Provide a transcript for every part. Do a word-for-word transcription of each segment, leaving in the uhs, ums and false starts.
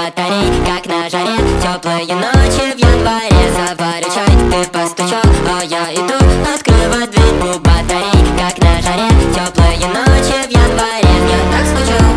батарей, как на жаре. Теплые ночи в январе. Заварю чай, ты постучал, а я иду открывать дверь. У батарей, как на жаре. Теплые ночи в январе. Я так скучал.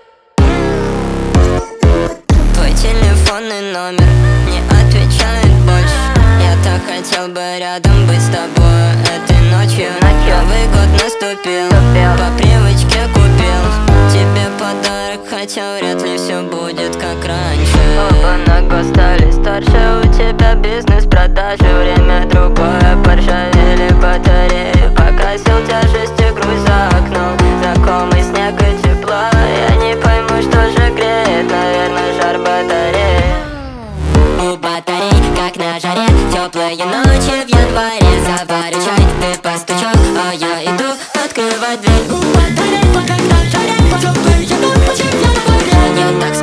Твой телефонный номер не отвечает больше. Я так хотел бы рядом быть с тобой этой ночью. Новый год наступил, по привычке купил тебе подарок, хотя вряд ли все будет как раньше. Оба на год стали старше, у тебя бизнес, продажи, время другое. Поржавели батареи, погасил тяжести, груз за окном. Знакомый снег и тепло, я не пойму, что же греет, наверное, жар батареи. У батарей, как на жаре, теплые ночи в январе. Заварю чай, ты постучал, а я иду открывать дверь. У батарей, как на жаре, теплые ночи в январе. Я так